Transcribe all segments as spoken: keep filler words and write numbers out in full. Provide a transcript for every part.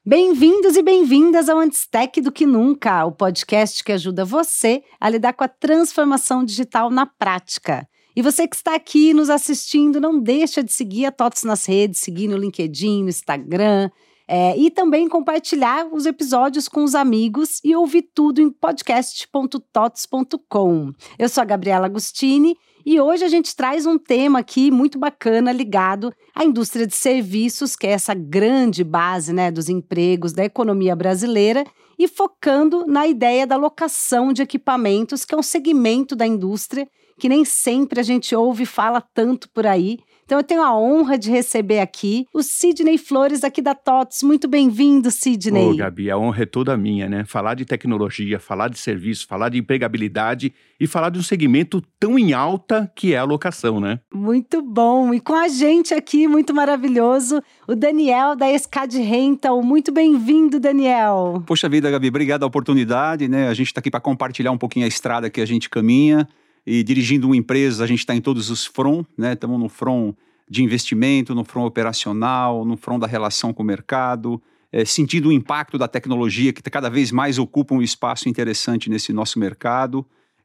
Bem-vindos e bem-vindas ao Antes Tech do que Nunca, o podcast que ajuda você a lidar com a transformação digital na prática. E você que está aqui nos assistindo, não deixa de seguir a TOTS nas redes, seguir no LinkedIn, no Instagram, é, e também compartilhar os episódios com os amigos e ouvir tudo em podcast ponto tots ponto com. Eu sou a Gabriela Agostini e hoje a gente traz um tema aqui muito bacana ligado à indústria de serviços, que é essa grande base, né, dos empregos da economia brasileira, e focando na ideia da locação de equipamentos, que é um segmento da indústria que nem sempre a gente ouve e fala tanto por aí. Então eu tenho a honra de receber aqui o Sidney Flores aqui da TOTS. Muito bem-vindo, Sidney. Ô, Gabi, a honra é toda minha, né? Falar de tecnologia, falar de serviço, falar de empregabilidade e falar de um segmento tão em alta que é a locação, né? Muito bom. E com a gente aqui, muito maravilhoso, o Daniel da Escad Rental. Muito bem-vindo, Daniel. Poxa vida, Gabi, obrigado a oportunidade, né? A gente está aqui para compartilhar um pouquinho a estrada que a gente caminha. E dirigindo uma empresa, a gente está em todos os front, né? Estamos no front de investimento, no front operacional, no front da relação com o mercado, é, sentindo o impacto da tecnologia que cada vez mais ocupa um espaço interessante nesse nosso mercado.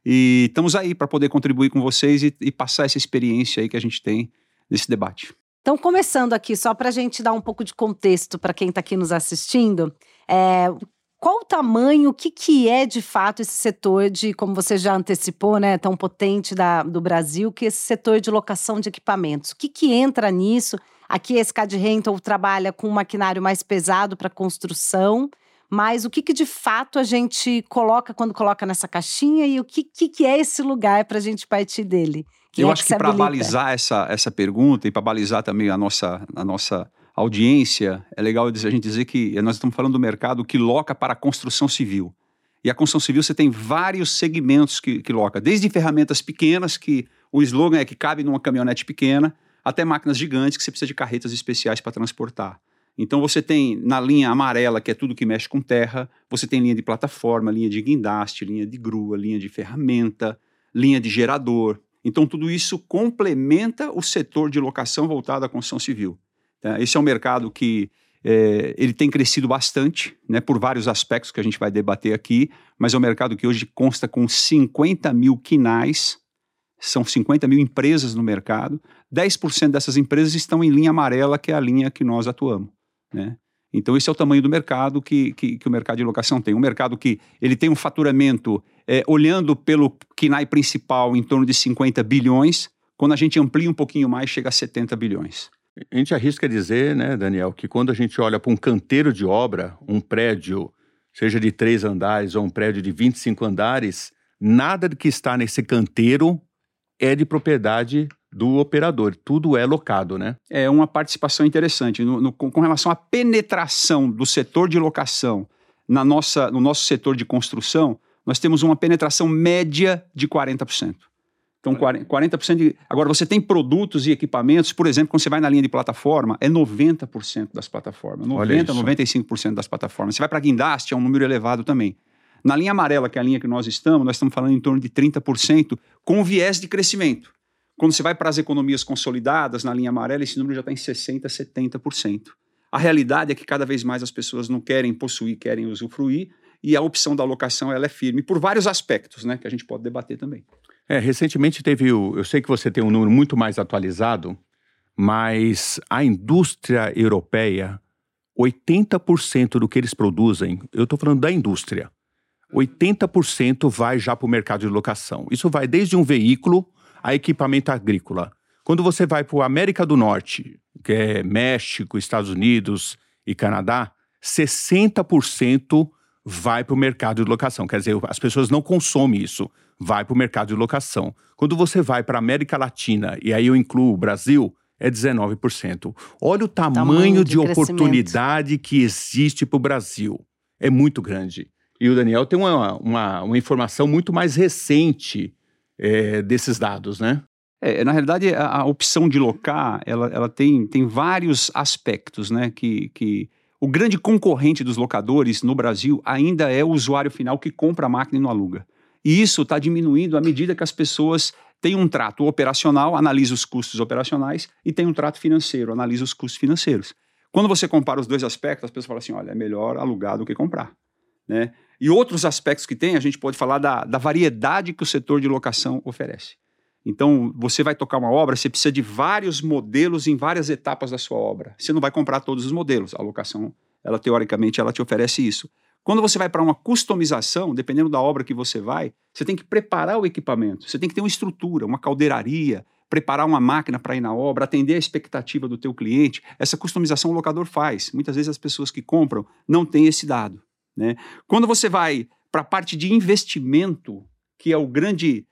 E estamos aí para poder contribuir com vocês e, e passar essa experiência aí que a gente tem nesse debate. Então, começando aqui, só para a gente dar um pouco de contexto para quem está aqui nos assistindo, é... qual o tamanho, o que, que é de fato esse setor de, como você já antecipou, né, tão potente da, do Brasil, que é esse setor de locação de equipamentos? O que, que entra nisso? Aqui a Escad Rental trabalha com um maquinário mais pesado para construção, mas o que, que de fato a gente coloca quando coloca nessa caixinha e o que, que, que é esse lugar para a gente partir dele? Quem Eu é acho que, que, que para balizar essa, essa pergunta e para balizar também a nossa... A nossa audiência, é legal a gente dizer que nós estamos falando do mercado que loca para a construção civil. E a construção civil você tem vários segmentos que, que loca, desde ferramentas pequenas, que o slogan é que cabe numa caminhonete pequena, até máquinas gigantes que você precisa de carretas especiais para transportar. Então você tem na linha amarela, que é tudo que mexe com terra, você tem linha de plataforma, linha de guindaste, linha de grua, linha de ferramenta, linha de gerador. Então tudo isso complementa o setor de locação voltado à construção civil. Esse é um mercado que é, ele tem crescido bastante, né, por vários aspectos que a gente vai debater aqui, mas é um mercado que hoje consta com cinquenta mil quinais, são cinquenta mil empresas no mercado, dez por cento dessas empresas estão em linha amarela, que é a linha que nós atuamos, né? Então esse é o tamanho do mercado que, que, que o mercado de locação tem. Um mercado que ele tem um faturamento, é, olhando pelo quinai principal, em torno de cinquenta bilhões, quando a gente amplia um pouquinho mais, chega a setenta bilhões. A gente arrisca dizer, né, Daniel, que quando a gente olha para um canteiro de obra, um prédio, seja de três andares ou um prédio de vinte e cinco andares, nada do que está nesse canteiro é de propriedade do operador, tudo é locado, né? É uma participação interessante. No, no, com relação à penetração do setor de locação na nossa, no nosso setor de construção, nós temos uma penetração média de quarenta por cento. Então, quarenta por cento de... Agora, você tem produtos e equipamentos, por exemplo, quando você vai na linha de plataforma, é noventa por cento das plataformas. noventa, noventa e cinco por cento das plataformas. Você vai para guindaste, é um número elevado também. Na linha amarela, que é a linha que nós estamos, nós estamos falando em torno de trinta por cento com viés de crescimento. Quando você vai para as economias consolidadas, na linha amarela, esse número já está em sessenta por cento, setenta por cento. A realidade é que cada vez mais as pessoas não querem possuir, querem usufruir, e a opção da locação ela é firme, por vários aspectos, né, que a gente pode debater também. É, recentemente teve o... Eu sei que você tem um número muito mais atualizado, mas a indústria europeia, oitenta por cento do que eles produzem, eu estou falando da indústria, oitenta por cento vai já para o mercado de locação. Isso vai desde um veículo a equipamento agrícola. Quando você vai para a América do Norte, que é México, Estados Unidos e Canadá, sessenta por cento vai para o mercado de locação. Quer dizer, as pessoas não consomem isso, vai para o mercado de locação. Quando você vai para a América Latina, e aí eu incluo o Brasil, é dezenove por cento. Olha o tamanho, tamanho de, de oportunidade que existe para o Brasil. É muito grande. E o Daniel tem uma, uma, uma informação muito mais recente é, desses dados, né? É, na realidade, a, a opção de locar, ela, ela tem, tem vários aspectos, né? Que, que o grande concorrente dos locadores no Brasil ainda é o usuário final que compra a máquina e não aluga. E isso está diminuindo à medida que as pessoas têm um trato operacional, analisa os custos operacionais, e tem um trato financeiro, analisa os custos financeiros. Quando você compara os dois aspectos, as pessoas falam assim, olha, é melhor alugar do que comprar, né? E outros aspectos que tem, a gente pode falar da, da variedade que o setor de locação oferece. Então, você vai tocar uma obra, você precisa de vários modelos em várias etapas da sua obra. Você não vai comprar todos os modelos. A locação, ela teoricamente, ela te oferece isso. Quando você vai para uma customização, dependendo da obra que você vai, você tem que preparar o equipamento. Você tem que ter uma estrutura, uma caldeiraria, preparar uma máquina para ir na obra, atender a expectativa do teu cliente. Essa customização o locador faz. Muitas vezes as pessoas que compram não têm esse dado, né? Quando você vai para a parte de investimento, que é o grande...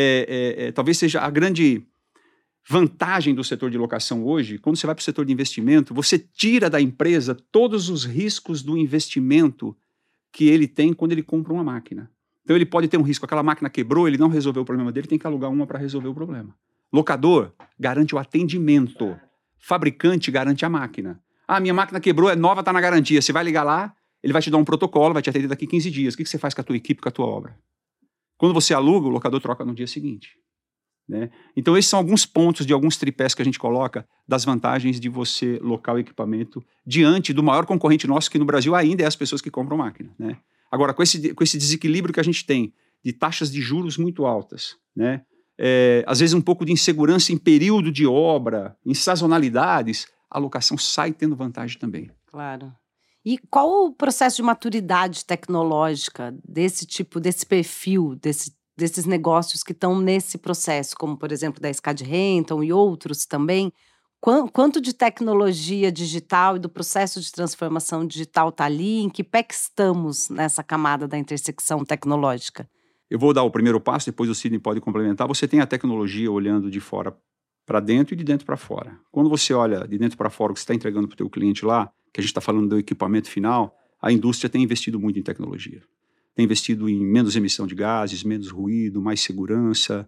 É, é, é, talvez seja a grande vantagem do setor de locação hoje, quando você vai para o setor de investimento, você tira da empresa todos os riscos do investimento que ele tem quando ele compra uma máquina. Então ele pode ter um risco, aquela máquina quebrou, ele não resolveu o problema dele, tem que alugar uma para resolver o problema. Locador garante o atendimento, fabricante garante a máquina. Ah, minha máquina quebrou, é nova, está na garantia, você vai ligar lá, ele vai te dar um protocolo, vai te atender daqui quinze dias, o que que você faz com a tua equipe, com a tua obra? Quando você aluga, o locador troca no dia seguinte, né? Então esses são alguns pontos de alguns tripés que a gente coloca das vantagens de você locar o equipamento diante do maior concorrente nosso, que no Brasil ainda é as pessoas que compram máquina, né? Agora, com esse, com esse desequilíbrio que a gente tem de taxas de juros muito altas, né? É, às vezes um pouco de insegurança em período de obra, em sazonalidades, a locação sai tendo vantagem também. Claro. E qual o processo de maturidade tecnológica desse tipo, desse perfil, desse, desses negócios que estão nesse processo, como, por exemplo, da Skad Rental e outros também? Quanto de tecnologia digital e do processo de transformação digital está ali? Em que pé que estamos nessa camada da intersecção tecnológica? Eu vou dar o primeiro passo, depois o Sidney pode complementar. Você tem a tecnologia olhando de fora para dentro e de dentro para fora. Quando você olha de dentro para fora o que você está entregando para o teu cliente lá, que a gente está falando do equipamento final, a indústria tem investido muito em tecnologia. Tem investido em menos emissão de gases, menos ruído, mais segurança,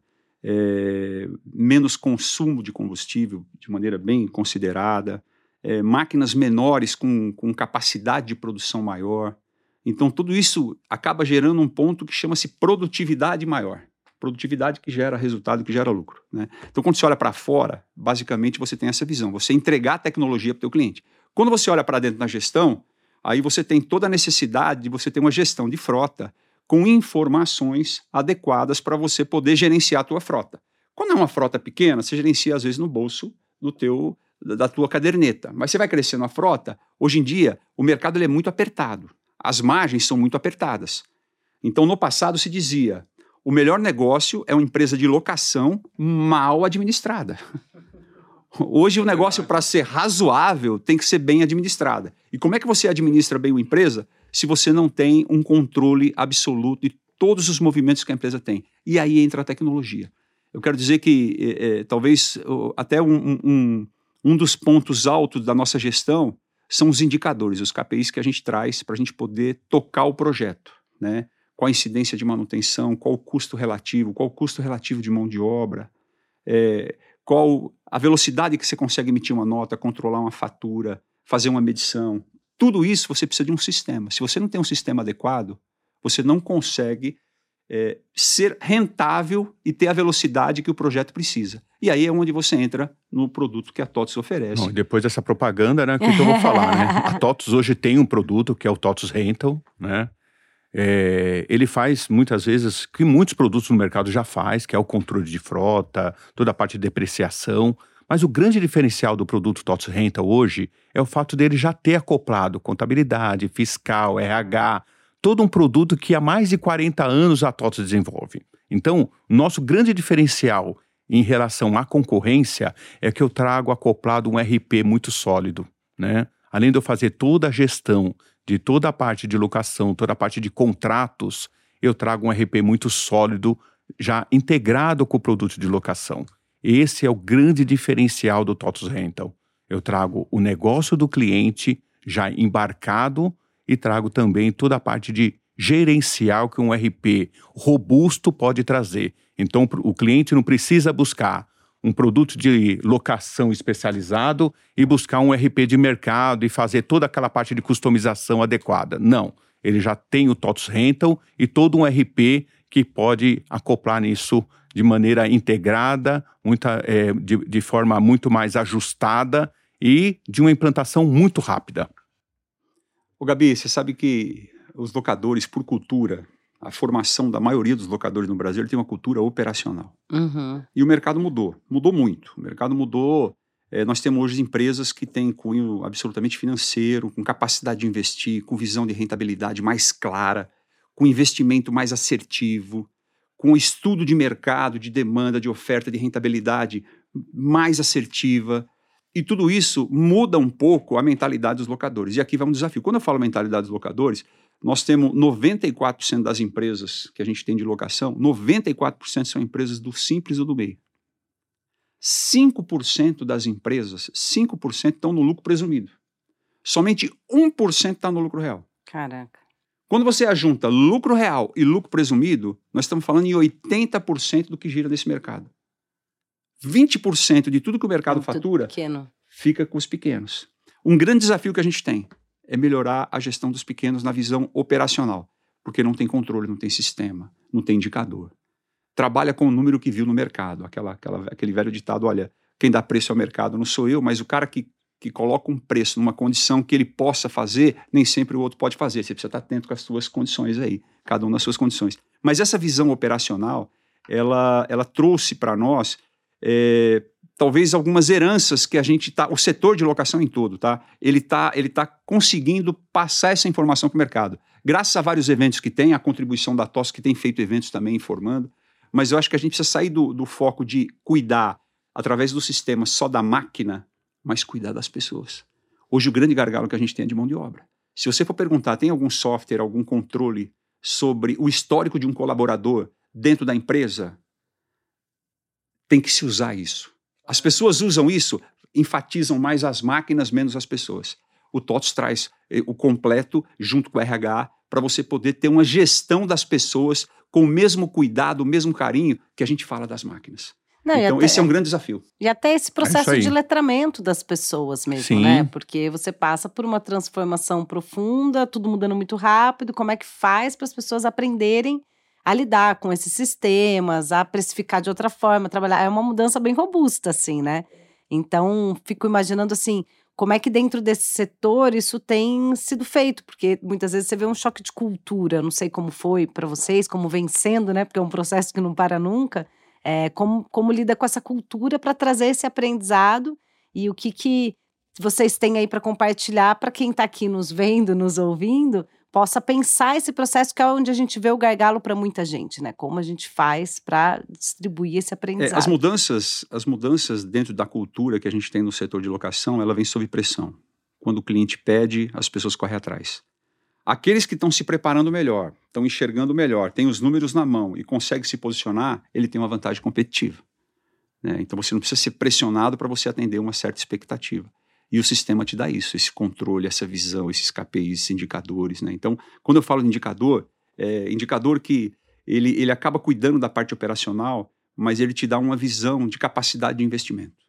é, menos consumo de combustível de maneira bem considerada, é, máquinas menores com, com capacidade de produção maior. Então, tudo isso acaba gerando um ponto que chama-se produtividade maior. Produtividade que gera resultado, que gera lucro, né? Então, quando você olha para fora, basicamente você tem essa visão, você entregar a tecnologia para o teu cliente. Quando você olha para dentro na gestão, aí você tem toda a necessidade de você ter uma gestão de frota com informações adequadas para você poder gerenciar a tua frota. Quando é uma frota pequena, você gerencia às vezes no bolso do teu, da tua caderneta. Mas você vai crescendo a frota, hoje em dia o mercado ele é muito apertado, as margens são muito apertadas. Então no passado se dizia, o melhor negócio é uma empresa de locação mal administrada. Hoje o negócio, para ser razoável, tem que ser bem administrada. E como é que você administra bem uma empresa se você não tem um controle absoluto de todos os movimentos que a empresa tem? E aí entra a tecnologia. Eu quero dizer que é, é, talvez até um, um, um dos pontos altos da nossa gestão são os indicadores, os K P Is que a gente traz para a gente poder tocar o projeto, né? Qual a incidência de manutenção, qual o custo relativo, qual o custo relativo de mão de obra, é, qual a velocidade que você consegue emitir uma nota, controlar uma fatura, fazer uma medição. Tudo isso você precisa de um sistema. Se você não tem um sistema adequado, você não consegue é, ser rentável e ter a velocidade que o projeto precisa. E aí é onde você entra no produto que a TOTVS oferece. Bom, depois dessa propaganda, né, que eu vou falar, né? A TOTVS hoje tem um produto que é o TOTVS Rental, né? É, ele faz muitas vezes, que muitos produtos no mercado já faz, que é o controle de frota, toda a parte de depreciação, mas o grande diferencial do produto TOTVS Rental hoje é o fato dele já ter acoplado contabilidade, fiscal, R H, todo um produto que há mais de quarenta anos a TOTVS desenvolve. Então, nosso grande diferencial em relação à concorrência é que eu trago acoplado um R P muito sólido, né? Além de eu fazer toda a gestão de toda a parte de locação, toda a parte de contratos, eu trago um R P muito sólido, já integrado com o produto de locação. Esse é o grande diferencial do TOTVS Rental. Eu trago o negócio do cliente já embarcado e trago também toda a parte de gerencial que um R P robusto pode trazer. Então, o cliente não precisa buscar um produto de locação especializado e buscar um R P de mercado e fazer toda aquela parte de customização adequada. Não, ele já tem o TOTVS Rental e todo um R P que pode acoplar nisso de maneira integrada, muita, é, de, de forma muito mais ajustada e de uma implantação muito rápida. Ô Gabi, você sabe que os locadores, por cultura, a formação da maioria dos locadores no Brasil ele tem uma cultura operacional. Uhum. E o mercado mudou, mudou muito. O mercado mudou, é, nós temos hoje empresas que têm cunho absolutamente financeiro, com capacidade de investir, com visão de rentabilidade mais clara, com investimento mais assertivo, com estudo de mercado, de demanda, de oferta, de rentabilidade mais assertiva. E tudo isso muda um pouco a mentalidade dos locadores. E aqui vai um desafio. Quando eu falo mentalidade dos locadores, nós temos noventa e quatro por cento das empresas que a gente tem de locação, noventa e quatro por cento são empresas do simples ou do meio. cinco por cento das empresas, cinco por cento estão no lucro presumido. Somente um por cento está no lucro real. Caraca. Quando você ajunta lucro real e lucro presumido, nós estamos falando em oitenta por cento do que gira nesse mercado. vinte por cento de tudo que o mercado Muito fatura pequeno. fica com os pequenos. Um grande desafio que a gente tem é melhorar a gestão dos pequenos na visão operacional, porque não tem controle, não tem sistema, não tem indicador. Trabalha com o número que viu no mercado, aquela, aquela, aquele velho ditado, olha, quem dá preço ao mercado não sou eu, mas o cara que, que coloca um preço numa condição que ele possa fazer, nem sempre o outro pode fazer. Você precisa estar atento com as suas condições aí, cada um nas suas condições. Mas essa visão operacional, ela, ela trouxe para nós é, talvez algumas heranças que a gente está, o setor de locação em todo, tá? Ele está ele tá conseguindo passar essa informação para o mercado. Graças a vários eventos que tem, a contribuição da T O S, que tem feito eventos também informando, mas eu acho que a gente precisa sair do, do foco de cuidar através do sistema só da máquina, mas cuidar das pessoas. Hoje o grande gargalo que a gente tem é de mão de obra. Se você for perguntar, tem algum software, algum controle sobre o histórico de um colaborador dentro da empresa? Tem que se usar isso. As pessoas usam isso, enfatizam mais as máquinas, menos as pessoas. O T O T S traz o completo junto com o R H para você poder ter uma gestão das pessoas com o mesmo cuidado, o mesmo carinho que a gente fala das máquinas. Não, então, até, esse é um grande desafio. E até esse processo é de letramento das pessoas mesmo, Sim. né? Porque você passa por uma transformação profunda, tudo mudando muito rápido. Como é que faz para as pessoas aprenderem a lidar com esses sistemas, a precificar de outra forma, trabalhar? É uma mudança bem robusta, assim, né? Então, fico imaginando, assim, como é que dentro desse setor isso tem sido feito? Porque muitas vezes você vê um choque de cultura, não sei como foi para vocês, como vem sendo, né? Porque é um processo que não para nunca. É, como, como lida com essa cultura para trazer esse aprendizado e o que, que vocês têm aí para compartilhar para quem está aqui nos vendo, nos ouvindo, possa pensar esse processo que é onde a gente vê o gargalo para muita gente, né? Como a gente faz para distribuir esse aprendizado. É, as mudanças, as mudanças dentro da cultura que a gente tem no setor de locação, ela vem sob pressão. Quando o cliente pede, as pessoas correm atrás. Aqueles que estão se preparando melhor, estão enxergando melhor, têm os números na mão e conseguem se posicionar, ele tem uma vantagem competitiva. Né? Então você não precisa ser pressionado para você atender uma certa expectativa. E o sistema te dá isso, esse controle, essa visão, esses K P Is, esses indicadores. Né? Então, quando eu falo de indicador, é indicador que ele, ele acaba cuidando da parte operacional, mas ele te dá uma visão de capacidade de investimento.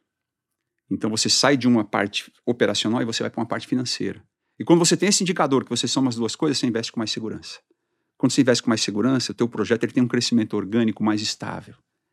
Então você sai de uma parte operacional e você vai para uma parte financeira. E quando você tem esse indicador, que você soma as duas coisas, você investe com mais segurança. Quando você investe com mais segurança, o teu projeto ele tem um crescimento orgânico mais estável.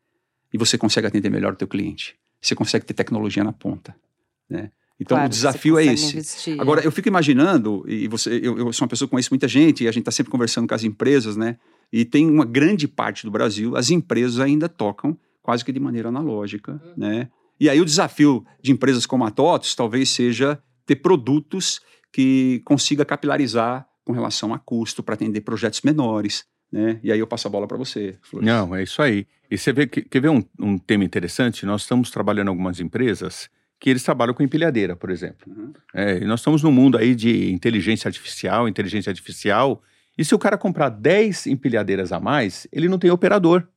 E você consegue atender melhor o teu cliente. Você consegue ter tecnologia na ponta. Né? Então, claro, o desafio é esse. Investir. Agora, eu fico imaginando, e você, eu, eu sou uma pessoa que conhece muita gente, e a gente está sempre conversando com as empresas, né? E tem uma grande parte do Brasil, as empresas ainda tocam quase que de maneira analógica. Uhum. Né? E aí o desafio de empresas como a T O T S talvez seja ter produtos que consiga capilarizar com relação a custo para atender projetos menores, né? E aí eu passo a bola para você, Flores. Não, é isso aí. E você vê, quer ver um, um tema interessante? Nós estamos trabalhando em algumas empresas que eles trabalham com empilhadeira, por exemplo. Uhum. É, e nós estamos num mundo aí de inteligência artificial, inteligência artificial, e se o cara comprar dez empilhadeiras a mais, ele não tem operador.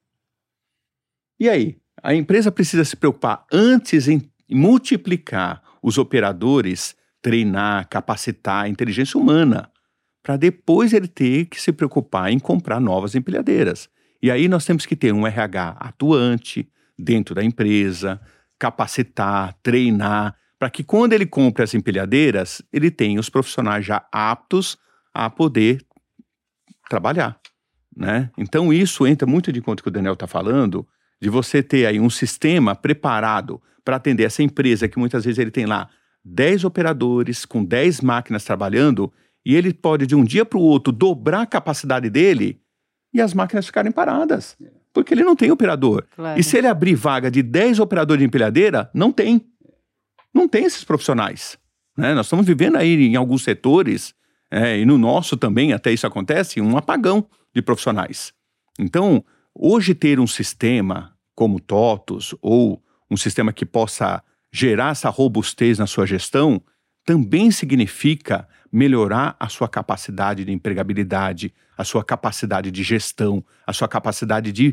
E aí? A empresa precisa se preocupar antes em multiplicar os operadores, treinar, capacitar a inteligência humana, para depois ele ter que se preocupar em comprar novas empilhadeiras. E aí nós temos que ter um R H atuante dentro da empresa, capacitar, treinar, para que quando ele compre as empilhadeiras, ele tenha os profissionais já aptos a poder trabalhar. Né? Então isso entra muito de conta que o Daniel está falando, de você ter aí um sistema preparado para atender essa empresa que muitas vezes ele tem lá dez operadores com dez máquinas trabalhando e ele pode de um dia para o outro dobrar a capacidade dele e as máquinas ficarem paradas, porque ele não tem operador. Claro. E se ele abrir vaga de dez operadores de empilhadeira, não tem. Não tem esses profissionais. Né? Nós estamos vivendo aí em alguns setores, é, e no nosso também até isso acontece, um apagão de profissionais. Então, hoje ter um sistema como TOTVS ou um sistema que possa gerar essa robustez na sua gestão também significa melhorar a sua capacidade de empregabilidade, a sua capacidade de gestão, a sua capacidade de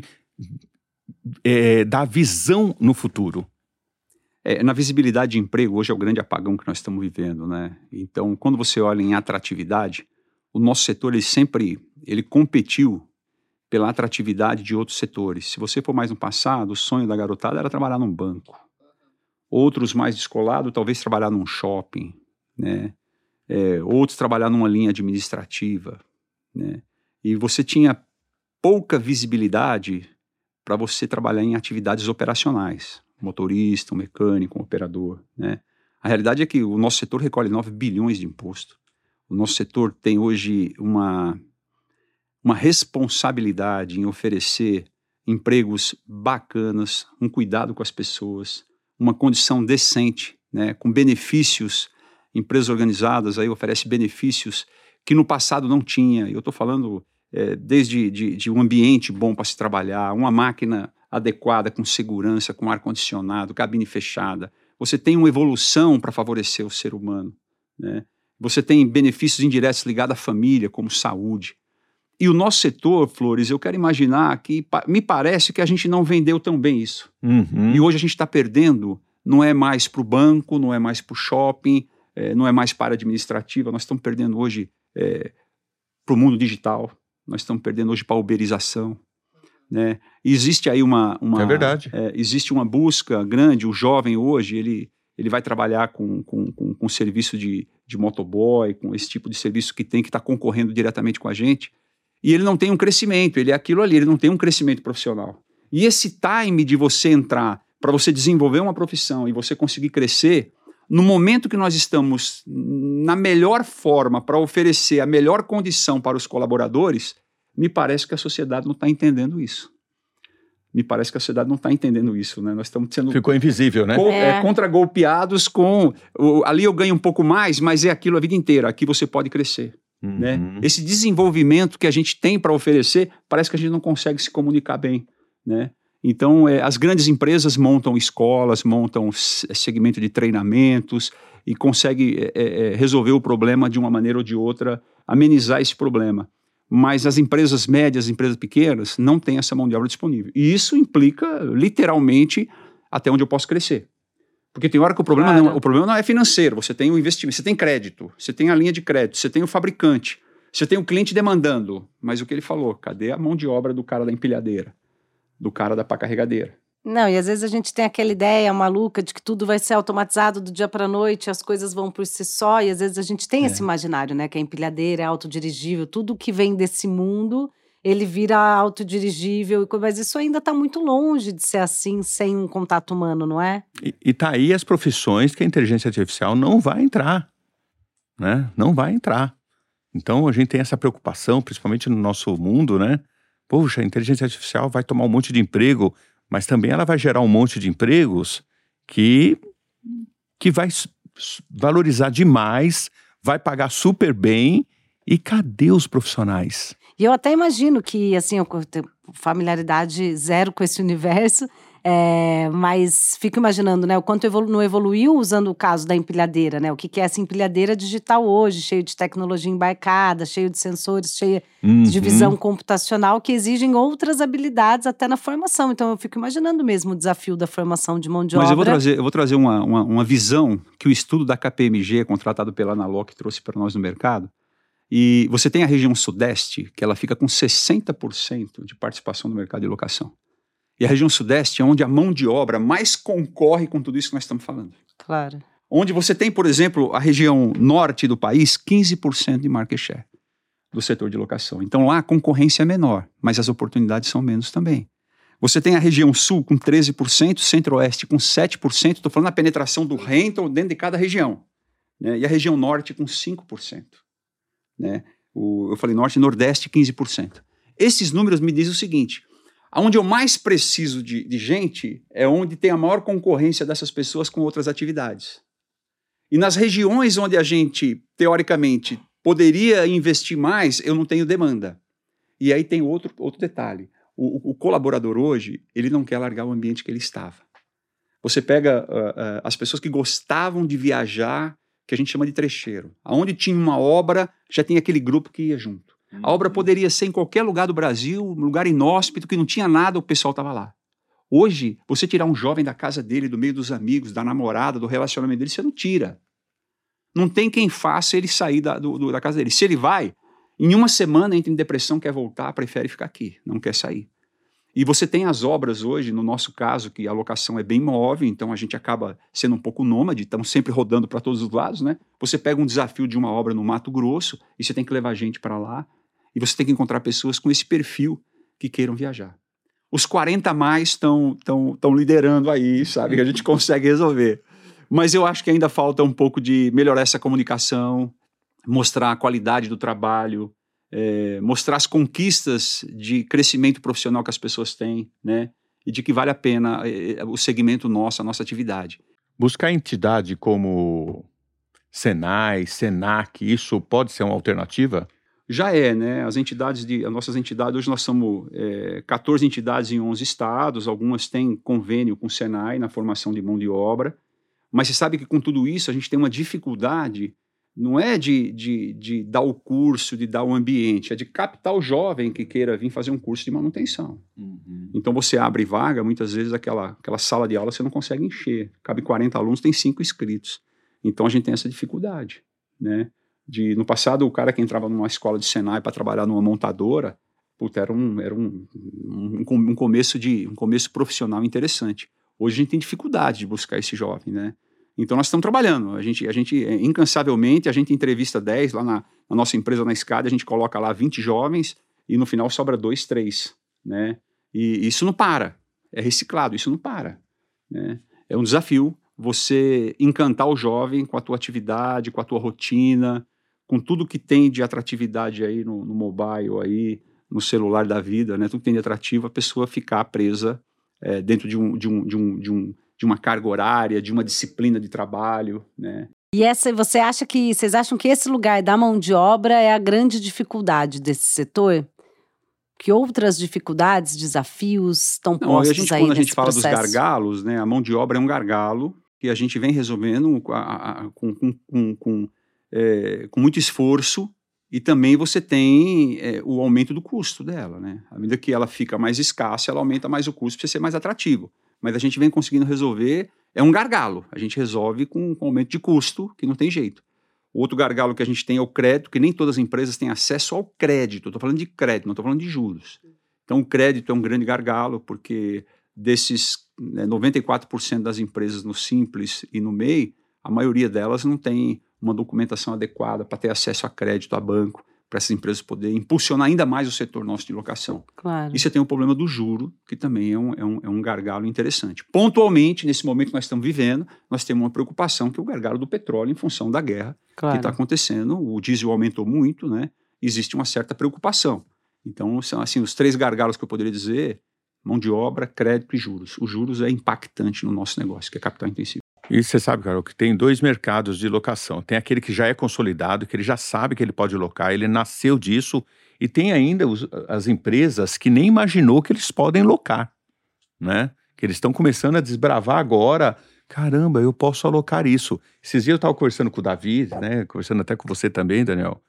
é, dar visão no futuro. É, na visibilidade de emprego, hoje é o grande apagão que nós estamos vivendo, né? Então, quando você olha em atratividade, o nosso setor, ele sempre, ele competiu pela atratividade de outros setores. Se você for mais no passado, o sonho da garotada era trabalhar num banco. Outros mais descolados, talvez trabalhar num shopping, né? É, outros trabalhar numa linha administrativa, né? E você tinha pouca visibilidade para você trabalhar em atividades operacionais. Motorista, um mecânico, um operador, né? A realidade é que o nosso setor recolhe nove bilhões de imposto. O nosso setor tem hoje uma, uma responsabilidade em oferecer empregos bacanas, um cuidado com as pessoas, uma condição decente, né? Com benefícios. Empresas organizadas aí oferecem benefícios que no passado não tinha. Eu estou falando é, desde de, de um ambiente bom para se trabalhar, uma máquina adequada, com segurança, com ar-condicionado, cabine fechada. Você tem uma evolução para favorecer o ser humano, né? Você tem benefícios indiretos ligados à família, como saúde. E o nosso setor, Flores, eu quero imaginar que pa- me parece que a gente não vendeu tão bem isso. Uhum. E hoje a gente está perdendo, não é mais para o banco, não é mais para o shopping, é, não é mais para a administrativa, nós estamos perdendo hoje é, para o mundo digital, nós estamos perdendo hoje para a uberização. Né? E existe aí uma, uma, é verdade. É, existe uma busca grande, o jovem hoje, ele, ele vai trabalhar com, com, com, com serviço de, de motoboy, com esse tipo de serviço que tem, que está concorrendo diretamente com a gente, e ele não tem um crescimento, ele é aquilo ali, ele não tem um crescimento profissional. E esse time de você entrar, para você desenvolver uma profissão e você conseguir crescer, no momento que nós estamos na melhor forma para oferecer a melhor condição para os colaboradores, me parece que a sociedade não está entendendo isso. Me parece que a sociedade não está entendendo isso, né? Nós estamos sendo... Ficou invisível, né? Co- É. é, contra-golpeados com... O, ali eu ganho um pouco mais, mas é aquilo a vida inteira. Aqui você pode crescer, Uhum. né? Esse desenvolvimento que a gente tem para oferecer, parece que a gente não consegue se comunicar bem, né? Então, é, as grandes empresas montam escolas, montam s- segmento de treinamentos e conseguem é, é, resolver o problema de uma maneira ou de outra, amenizar esse problema. Mas as empresas médias, as empresas pequenas, não têm essa mão de obra disponível. E isso implica, literalmente, até onde eu posso crescer. Porque tem hora que o problema, Claro. não, o problema não é financeiro, você tem o investimento, você tem crédito, você tem a linha de crédito, você tem o fabricante, você tem o cliente demandando. Mas o que ele falou, cadê a mão de obra do cara da empilhadeira, do cara da pá carregadeira? Não, e às vezes a gente tem aquela ideia maluca de que tudo vai ser automatizado do dia para a noite, as coisas vão por si só, e às vezes a gente tem É. esse imaginário, né? Que a empilhadeira é autodirigível, tudo que vem desse mundo, ele vira autodirigível, e co- mas isso ainda está muito longe de ser assim, sem um contato humano, não é? E, e tá aí as profissões que a inteligência artificial não vai entrar, né? Não vai entrar. Então a gente tem essa preocupação, principalmente no nosso mundo, né? Poxa, a inteligência artificial vai tomar um monte de emprego, mas também ela vai gerar um monte de empregos que, que vai s- s- valorizar demais, vai pagar super bem. E cadê os profissionais? E eu até imagino que, assim, eu co- tenho familiaridade zero com esse universo, é, mas fico imaginando, né, o quanto evolu- não evoluiu usando o caso da empilhadeira, né? O que que é essa empilhadeira digital hoje, cheio de tecnologia embarcada, cheio de sensores, cheia de Uhum. visão computacional que exigem outras habilidades até na formação. Então eu fico imaginando mesmo o desafio da formação de mão de Mas obra. eu vou trazer, eu vou trazer uma, uma, uma visão que o estudo da K P M G, contratado pela Analoc, trouxe para nós no mercado. E você tem a região sudeste, que ela fica com sessenta por cento de participação no mercado de locação. E a região sudeste é onde a mão de obra mais concorre com tudo isso que nós estamos falando. Claro. Onde você tem, por exemplo, a região norte do país, quinze por cento de market share do setor de locação. Então lá a concorrência é menor, mas as oportunidades são menos também. Você tem a região sul com treze por cento, centro-oeste com sete por cento, estou falando da penetração do rental dentro de cada região, né? E a região norte com cinco por cento. Né? O, eu falei norte e nordeste quinze por cento. Esses números me dizem o seguinte, onde eu mais preciso de, de gente é onde tem a maior concorrência dessas pessoas com outras atividades. E nas regiões onde a gente, teoricamente, poderia investir mais, eu não tenho demanda. E aí tem outro, outro detalhe. O, o colaborador hoje, ele não quer largar o ambiente que ele estava. Você pega uh, uh, as pessoas que gostavam de viajar, que a gente chama de trecheiro. Aonde tinha uma obra, já tem aquele grupo que ia junto. Uhum. A obra poderia ser em qualquer lugar do Brasil, um lugar inóspito, que não tinha nada, o pessoal estava lá. Hoje, você tirar um jovem da casa dele, do meio dos amigos, da namorada, do relacionamento dele, você não tira. Não tem quem faça ele sair da, do, do, da casa dele. Se ele vai, em uma semana entra em depressão, quer voltar, prefere ficar aqui, não quer sair. E você tem as obras hoje, no nosso caso, que a locação é bem móvel, então a gente acaba sendo um pouco nômade, estamos sempre rodando para todos os lados, né? Você pega um desafio de uma obra no Mato Grosso e você tem que levar gente para lá e você tem que encontrar pessoas com esse perfil que queiram viajar. Os quarenta a mais estão liderando aí, sabe? Que a gente consegue resolver. Mas eu acho que ainda falta um pouco de melhorar essa comunicação, mostrar a qualidade do trabalho, é, mostrar as conquistas de crescimento profissional que as pessoas têm, né? E de que vale a pena é, o segmento nosso, a nossa atividade. Buscar entidade como Senai, Senac, isso pode ser uma alternativa? Já é, né? As entidades, de, as nossas entidades, hoje nós somos é, quatorze entidades em onze estados, algumas têm convênio com o Senai na formação de mão de obra, mas você sabe que com tudo isso a gente tem uma dificuldade, não é de, de, de dar o curso, de dar o ambiente, é de captar o jovem que queira vir fazer um curso de manutenção. Uhum. Então você abre vaga, muitas vezes aquela, aquela sala de aula você não consegue encher, cabe quarenta alunos, tem cinco inscritos. Então a gente tem essa dificuldade, né? De, no passado, o cara que entrava numa escola de Senai para trabalhar numa montadora, puta, era, um, era um, um, um, começo de, um começo profissional interessante. Hoje a gente tem dificuldade de buscar esse jovem, né? Então nós estamos trabalhando, a gente, a gente incansavelmente, a gente entrevista dez lá na, na nossa empresa na Escada, a gente coloca lá vinte jovens e no final sobra dois, três, né? E isso não para, é reciclado, isso não para, né? É um desafio você encantar o jovem com a tua atividade, com a tua rotina, com tudo que tem de atratividade aí no, no mobile, aí, no celular da vida, né? Tudo que tem de atrativo, a pessoa ficar presa é, dentro de, um, de, um, de, um, de, um, de uma carga horária, de uma disciplina de trabalho, né? E essa, você acha que, vocês acham que esse lugar da mão de obra é a grande dificuldade desse setor? Que outras dificuldades, desafios estão Não, postos a gente, aí quando a nesse gente fala processo? dos gargalos, né? A mão de obra é um gargalo que a gente vem resolvendo a, a, a, com... com, com, com É, com muito esforço, e também você tem é, o aumento do custo dela, né? À medida que ela fica mais escassa, ela aumenta mais o custo para ser mais atrativo. Mas a gente vem conseguindo resolver, é um gargalo, a gente resolve com, com aumento de custo, que não tem jeito. O outro gargalo que a gente tem é o crédito, que nem todas as empresas têm acesso ao crédito. Estou falando de crédito, não estou falando de juros. Então o crédito é um grande gargalo, porque desses né, noventa e quatro por cento das empresas no Simples e no M E I, a maioria delas não tem uma documentação adequada para ter acesso a crédito a banco, para essas empresas poderem impulsionar ainda mais o setor nosso de locação. Claro. E você tem o problema do juro, que também é um, é, um, é um gargalo interessante. Pontualmente, nesse momento que nós estamos vivendo, nós temos uma preocupação que é o gargalo do petróleo em função da guerra claro. que está acontecendo. O diesel aumentou muito, né? Existe uma certa preocupação. Então, são assim, os três gargalos que eu poderia dizer, mão de obra, crédito e juros. Os juros é impactante no nosso negócio, que é capital intensivo. E você sabe, Carol, que tem dois mercados de locação. Tem aquele que já é consolidado, que ele já sabe que ele pode locar, ele nasceu disso. E tem ainda os, as empresas que nem imaginou que eles podem locar, né? Que eles estão começando a desbravar agora. Caramba, eu posso alocar isso. Esses dias eu estava conversando com o Davi, né? Conversando até com você também, Daniel.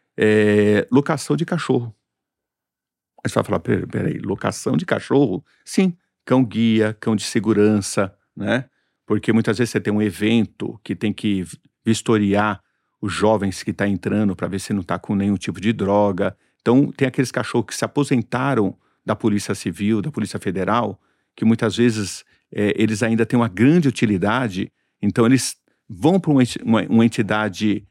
É, locação de cachorro. Aí você vai falar, peraí, peraí, locação de cachorro? Sim, cão-guia, cão de segurança, né? Porque muitas vezes você tem um evento que tem que vistoriar os jovens que estão entrando para ver se não está com nenhum tipo de droga. Então, tem aqueles cachorros que se aposentaram da Polícia Civil, da Polícia Federal, que muitas vezes é, eles ainda têm uma grande utilidade. Então, eles vão para uma, uma, uma entidade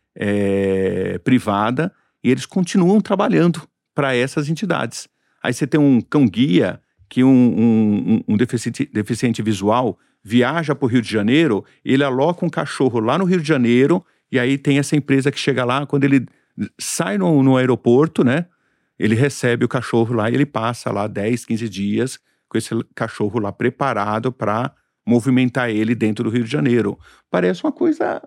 é, privada e eles continuam trabalhando para essas entidades. Aí você tem um cão-guia que um, um, um deficiente, deficiente visual viaja para o Rio de Janeiro, ele aloca um cachorro lá no Rio de Janeiro, e aí tem essa empresa que chega lá, quando ele sai no, no aeroporto, né? Ele recebe o cachorro lá e ele passa lá dez, quinze dias com esse cachorro lá preparado para movimentar ele dentro do Rio de Janeiro. Parece uma coisa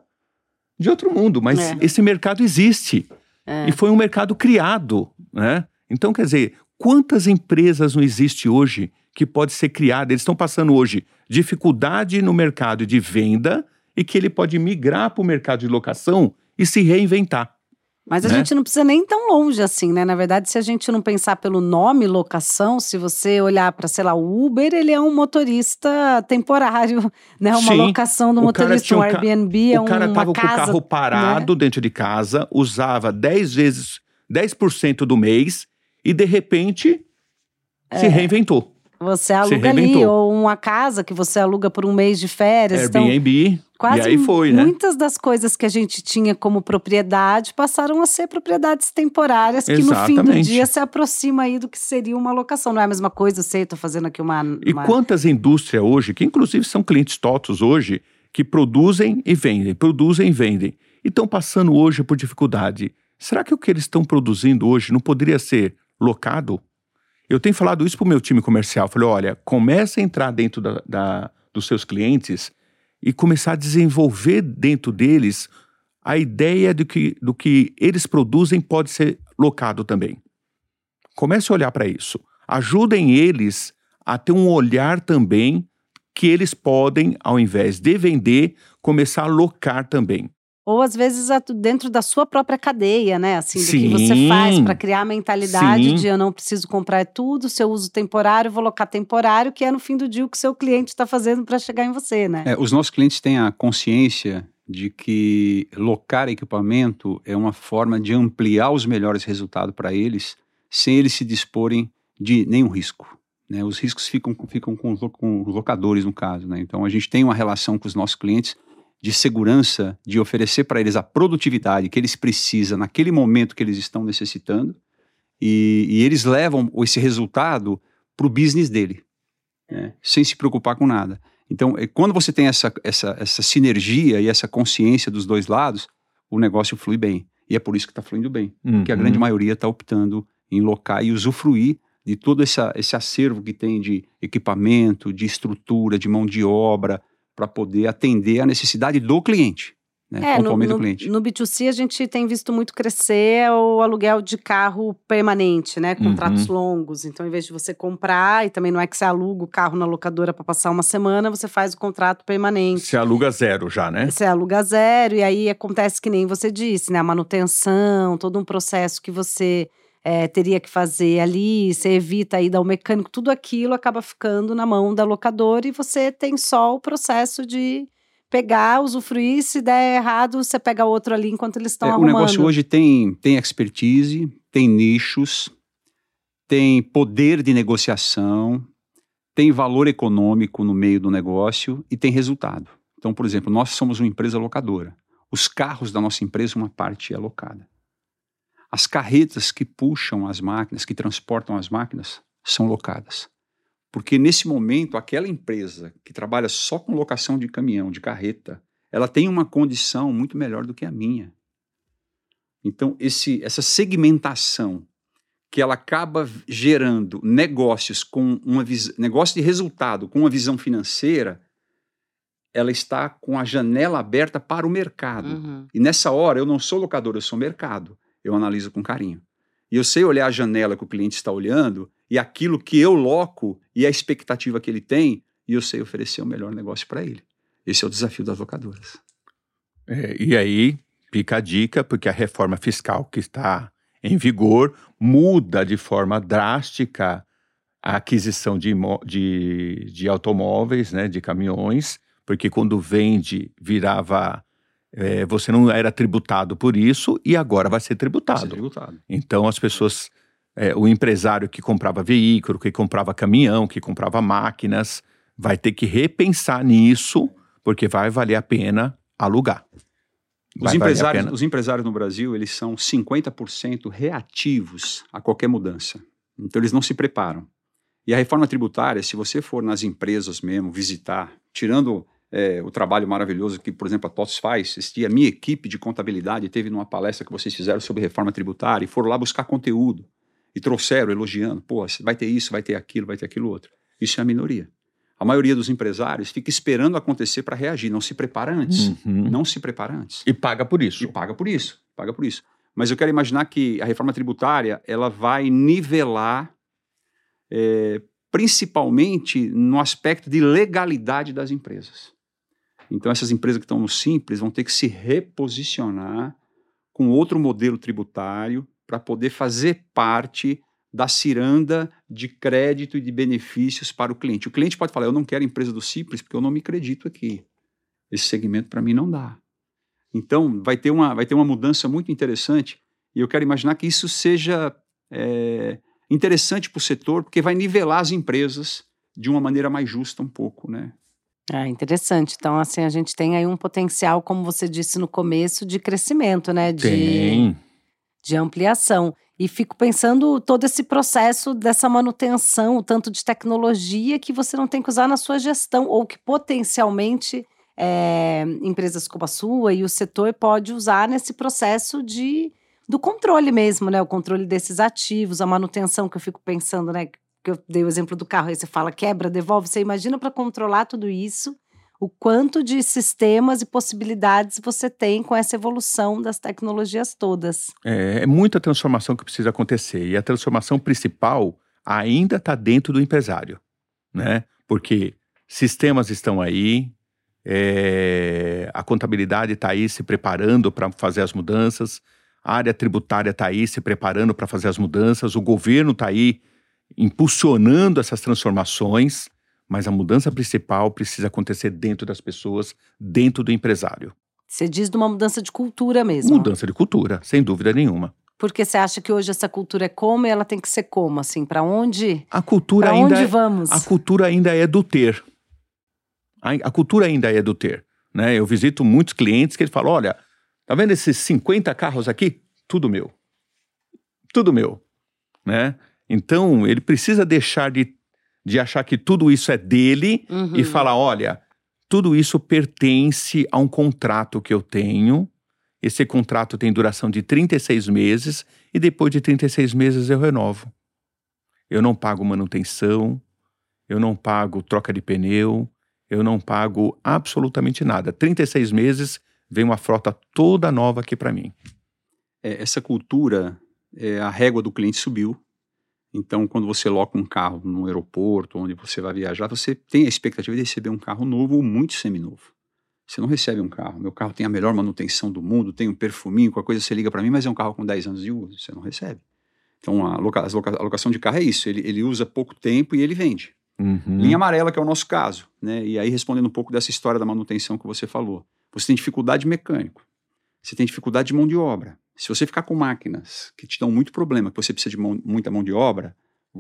de outro mundo, mas é. esse mercado existe. É. E foi um mercado criado, né? Então, quer dizer, quantas empresas não existem hoje que pode ser criada? Eles estão passando hoje dificuldade no mercado de venda e que ele pode migrar para o mercado de locação e se reinventar. Mas a né? gente não precisa nem tão longe assim, né? Na verdade, se a gente não pensar pelo nome locação, se você olhar para, sei lá, o Uber, ele é um motorista temporário, né? Uma Sim, locação do motorista, um, um Airbnb é uma casa. O cara estava com o carro parado, né? dentro de casa, usava dez vezes, dez por cento do mês e, de repente, é. se reinventou. Você aluga ali, ou uma casa que você aluga por um mês de férias. Airbnb, então, quase e aí foi, né? Muitas das coisas que a gente tinha como propriedade passaram a ser propriedades temporárias, que Exatamente. no fim do dia se aproxima aí do que seria uma locação. Não é a mesma coisa, eu sei, estou fazendo aqui uma... E uma... quantas indústrias hoje, que inclusive são clientes TOTVS hoje, que produzem e vendem, produzem e vendem, e estão passando hoje por dificuldade. Será que o que eles estão produzindo hoje não poderia ser locado? Eu tenho falado isso para o meu time comercial. Falei, olha, começa a entrar dentro da, da, dos seus clientes e começar a desenvolver dentro deles a ideia de que, do que eles produzem pode ser locado também. Comece a olhar para isso. Ajudem eles a ter um olhar também que eles podem, ao invés de vender, começar a locar também. Ou às vezes dentro da sua própria cadeia, né? Assim, do Sim, que você faz para criar a mentalidade sim. de eu não preciso comprar tudo, se eu uso temporário, vou locar temporário, que é no fim do dia o que o seu cliente está fazendo para chegar em você, né? É, os nossos clientes têm a consciência de que locar equipamento é uma forma de ampliar os melhores resultados para eles, sem eles se disporem de nenhum risco. Né? Os riscos ficam, ficam com, com os locadores, no caso. Né? Então, a gente tem uma relação com os nossos clientes de segurança, de oferecer para eles a produtividade que eles precisam naquele momento que eles estão necessitando, e, e eles levam esse resultado para o business dele, né? Sem se preocupar com nada. Então, quando você tem essa, essa, essa sinergia e essa consciência dos dois lados, o negócio flui bem. E é por isso que está fluindo bem, Uhum. porque a grande maioria está optando em locar e usufruir de todo essa, esse acervo que tem de equipamento, de estrutura, de mão de obra, para poder atender a necessidade do cliente, né? É, pontualmente no, do cliente. No B dois C a gente tem visto muito crescer o aluguel de carro permanente, né? Contratos Uhum. longos. Então, em vez de você comprar, e também não é que você aluga o carro na locadora para passar uma semana, você faz o contrato permanente. Você aluga zero já, né? Você aluga zero, e aí acontece que nem você disse, né? A manutenção, todo um processo que você é, teria que fazer ali, você evita aí dar o mecânico, tudo aquilo acaba ficando na mão da locadora e você tem só o processo de pegar, usufruir, se der errado, você pega outro ali enquanto eles estão É, arrumando. o negócio hoje tem, tem expertise, tem nichos, tem poder de negociação, tem valor econômico no meio do negócio e tem resultado. Então, por exemplo, nós somos uma empresa locadora. Os carros da nossa empresa, uma parte é alocada. As carretas que puxam as máquinas, que transportam as máquinas, são locadas. Porque nesse momento, aquela empresa que trabalha só com locação de caminhão, de carreta, ela tem uma condição muito melhor do que a minha. Então, esse, essa segmentação que ela acaba gerando negócios com uma vis... negócio de resultado com uma visão financeira, ela está com a janela aberta para o mercado. Uhum. E nessa hora, eu não sou locador, eu sou mercado. Eu analiso com carinho. E eu sei olhar a janela que o cliente está olhando e aquilo que eu loco e a expectativa que ele tem, e eu sei oferecer o melhor negócio para ele. Esse é o desafio das locadoras. É, e aí, fica a dica, porque a reforma fiscal que está em vigor muda de forma drástica a aquisição de, de, de automóveis, né, de caminhões, porque quando vende, virava... É, você não era tributado por isso e agora vai ser tributado. Vai ser tributado. Então as pessoas, é, o empresário que comprava veículo, que comprava caminhão, que comprava máquinas, vai ter que repensar nisso, porque vai valer a pena alugar. Os empresários, os empresários no Brasil, eles são cinquenta por cento reativos a qualquer mudança. Então eles não se preparam. E a reforma tributária, se você for nas empresas mesmo, visitar, tirando é, o trabalho maravilhoso que, por exemplo, a T O T S faz, esse dia a minha equipe de contabilidade teve numa palestra que vocês fizeram sobre reforma tributária e foram lá buscar conteúdo e trouxeram, elogiando, pô, vai ter isso, vai ter aquilo, vai ter aquilo outro. Isso é a minoria. A maioria dos empresários fica esperando acontecer para reagir, não se prepara antes. Uhum. Não se prepara antes. E paga por isso. E paga por isso, paga por isso. Mas eu quero imaginar que a reforma tributária, ela vai nivelar, é, principalmente no aspecto de legalidade das empresas. Então, essas empresas que estão no Simples vão ter que se reposicionar com outro modelo tributário para poder fazer parte da ciranda de crédito e de benefícios para o cliente. O cliente pode falar, eu não quero a empresa do Simples porque eu não me acredito aqui. Esse segmento para mim não dá. Então, vai ter uma, vai ter uma mudança muito interessante e eu quero imaginar que isso seja é, interessante para o setor, porque vai nivelar as empresas de uma maneira mais justa um pouco, né? Ah, interessante. Então, assim, a gente tem aí um potencial, como você disse no começo, de crescimento, né? De, Tem. de ampliação. E fico pensando todo esse processo dessa manutenção, o tanto de tecnologia que você não tem que usar na sua gestão, ou que potencialmente é, empresas como a sua e o setor pode usar nesse processo de, do controle mesmo, né? O controle desses ativos, a manutenção, que eu fico pensando, né? Que eu dei o exemplo do carro, aí você fala quebra, devolve, você imagina para controlar tudo isso, o quanto de sistemas e possibilidades você tem com essa evolução das tecnologias todas. É, é muita transformação que precisa acontecer. E a transformação principal ainda está dentro do empresário, né? Porque sistemas estão aí, é, a contabilidade está aí se preparando para fazer as mudanças, a área tributária está aí se preparando para fazer as mudanças, o governo está aí impulsionando essas transformações, mas a mudança principal precisa acontecer dentro das pessoas, dentro do empresário. Você diz de uma mudança de cultura mesmo. Mudança de cultura, sem dúvida nenhuma. Porque você acha que hoje essa cultura é como e ela tem que ser como, assim, para onde? A cultura pra ainda onde é, vamos? A cultura ainda é do ter. A, a cultura ainda é do ter, né? Eu visito muitos clientes que ele falam, olha, tá vendo esses cinquenta carros aqui? Tudo meu. Tudo meu, né? Então, ele precisa deixar de, de achar que tudo isso é dele Uhum. e falar, olha, tudo isso pertence a um contrato que eu tenho. Esse contrato tem duração de trinta e seis meses e depois de trinta e seis meses eu renovo. Eu não pago manutenção, eu não pago troca de pneu, eu não pago absolutamente nada. trinta e seis meses vem uma frota toda nova aqui para mim. É, essa cultura, é, a régua do cliente subiu. Então, quando você loca um carro no aeroporto, onde você vai viajar, você tem a expectativa de receber um carro novo ou muito seminovo. Você não recebe um carro. Meu carro tem a melhor manutenção do mundo, tem um perfuminho, qualquer coisa você liga para mim, mas é um carro com dez anos de uso. Você não recebe. Então, a, loca, a locação de carro é isso. Ele, ele usa pouco tempo e ele vende. Uhum. Linha amarela, que é o nosso caso, né? E aí, respondendo um pouco dessa história da manutenção que você falou. Você tem dificuldade mecânico. Você tem dificuldade de mão de obra. Se você ficar com máquinas que te dão muito problema, que você precisa de mão, muita mão de obra,